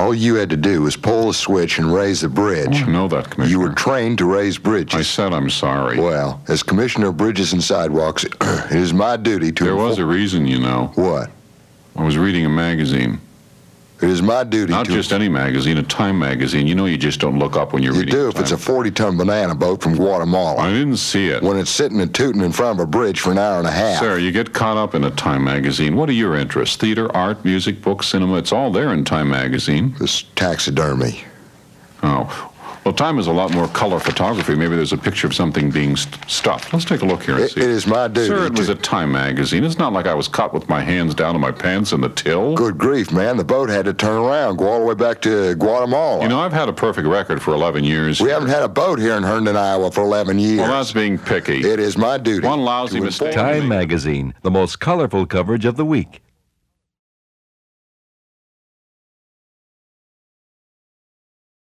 All you had to do was pull the switch and raise the bridge. I know that, Commissioner. You were trained to raise bridges. I said I'm sorry. Well, as Commissioner of Bridges and Sidewalks, it is my duty to... There was a reason, you know. What? I was reading a magazine. It is my duty Not just any magazine, a Time magazine. You know you just don't look up when you're reading You do if it's a 40-ton banana boat from Guatemala. I didn't see it. When it's sitting and tooting in front of a bridge for an hour and a half. Sir, you get caught up in a Time magazine. What are your interests? Theater, art, music, books, cinema. It's all there in Time magazine. This taxidermy. Oh. Well, Time is a lot more color photography. Maybe there's a picture of something being stuffed. Let's take a look here and see. It is my duty. Sir, it was a Time magazine. It's not like I was caught with my hands down in my pants in the till. Good grief, man. The boat had to turn around, go all the way back to Guatemala. You know, I've had a perfect record for 11 years. We haven't had a boat here in Herndon, Iowa for 11 years. Well, that's being picky. It is my duty. One lousy mistake. Time magazine, the most colorful coverage of the week.